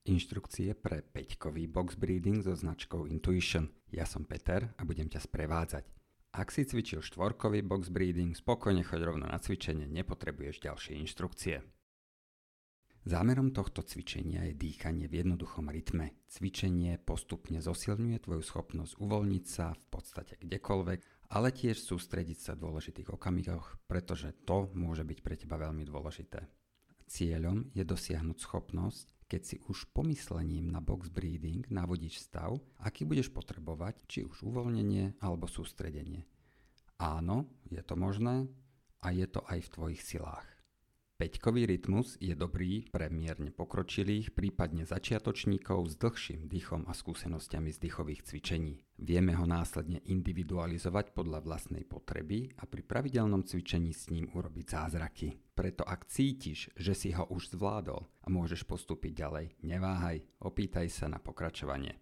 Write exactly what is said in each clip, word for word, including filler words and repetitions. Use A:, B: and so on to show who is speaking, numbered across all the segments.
A: Inštrukcie pre päťkový box breathing so značkou Intuition. Ja som Peter a budem ťa sprevádzať. Ak si cvičil štvorkový box breathing, spokojne choď rovno na cvičenie, nepotrebuješ ďalšie inštrukcie. Zámerom tohto cvičenia je dýchanie v jednoduchom rytme. Cvičenie postupne zosilňuje tvoju schopnosť uvoľniť sa v podstate kdekoľvek, ale tiež sústrediť sa v dôležitých okamihoch, pretože to môže byť pre teba veľmi dôležité. Cieľom je dosiahnuť schopnosť, keď si už pomyslením na box breathing navodíš stav, aký budeš potrebovať, či už uvoľnenie alebo sústredenie. Áno, je to možné a je to aj v tvojich silách. Päťkový rytmus je dobrý pre mierne pokročilých, prípadne začiatočníkov s dlhším dýchom a skúsenosťami z dýchových cvičení. Vieme ho následne individualizovať podľa vlastnej potreby a pri pravidelnom cvičení s ním urobiť zázraky. Preto ak cítiš, že si ho už zvládol a môžeš postúpiť ďalej, neváhaj, opýtaj sa na pokračovanie.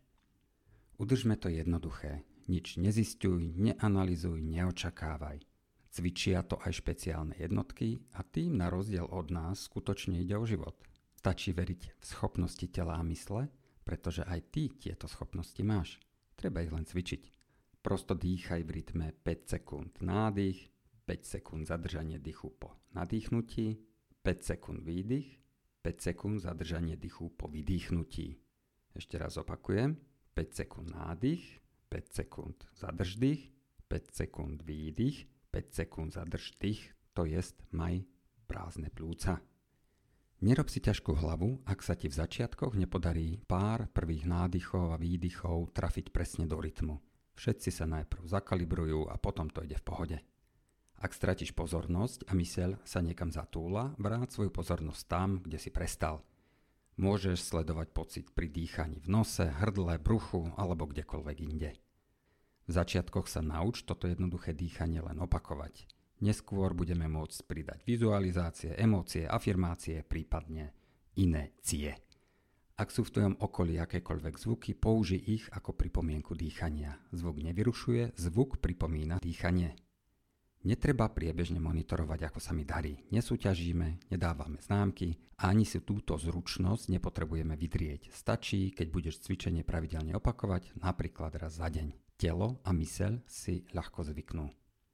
A: Udržme to jednoduché. Nič nezisťuj, neanalizuj, neočakávaj. Cvičia to aj špeciálne jednotky a tým na rozdiel od nás skutočne ide o život. Stačí veriť v schopnosti tela a mysle, pretože aj ty tieto schopnosti máš. Treba ich len cvičiť. Prosto dýchaj v rytme päť sekúnd nádych, päť sekúnd zadržanie dýchu po nadýchnutí, päť sekúnd výdych, päť sekúnd zadržanie dýchu po vydýchnutí. Ešte raz opakujem. päť sekúnd nádych, päť sekúnd zadrž dých, päť sekúnd výdych, päť sekúnd zadrž dých, to jest maj prázdne pľúca. Nerob si ťažkú hlavu, ak sa ti v začiatkoch nepodarí pár prvých nádychov a výdychov trafiť presne do rytmu. Všetci sa najprv zakalibrujú a potom to ide v pohode. Ak stratíš pozornosť a myseľ sa niekam zatúla, vráť svoju pozornosť tam, kde si prestal. Môžeš sledovať pocit pri dýchaní v nose, hrdle, bruchu alebo kdekoľvek inde. V začiatkoch sa nauč toto jednoduché dýchanie len opakovať. Neskôr budeme môcť pridať vizualizácie, emócie, afirmácie, prípadne iné cie. Ak sú v tvojom okolí akékoľvek zvuky, použij ich ako pripomienku dýchania. Zvuk nevyrušuje, zvuk pripomína dýchanie. Netreba priebežne monitorovať, ako sa mi darí. Nesúťažíme, nedávame známky a ani si túto zručnosť nepotrebujeme vydrieť. Stačí, keď budeš cvičenie pravidelne opakovať, napríklad raz za deň. Telo a myseľ si ľahko zvyknú.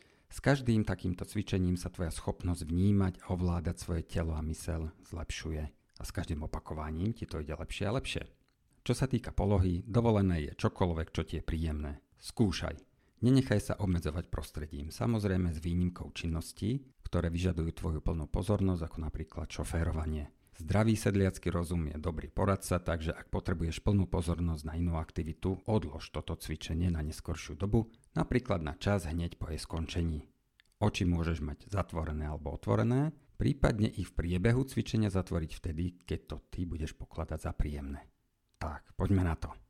A: S každým takýmto cvičením sa tvoja schopnosť vnímať a ovládať svoje telo a myseľ zlepšuje. A s každým opakovaním ti to ide lepšie a lepšie. Čo sa týka polohy, dovolené je čokoľvek, čo ti je príjemné. Skúšaj. Nenechaj sa obmedzovať prostredím, samozrejme s výnimkou činností, ktoré vyžadujú tvoju plnú pozornosť, ako napríklad šoférovanie. Zdravý sedliacky rozum je dobrý poradca, takže ak potrebuješ plnú pozornosť na inú aktivitu, odlož toto cvičenie na neskoršiu dobu, napríklad na čas hneď po jej skončení. Oči môžeš mať zatvorené alebo otvorené, prípadne ich v priebehu cvičenia zatvoriť vtedy, keď to ty budeš pokladať za príjemné. Tak, poďme na to.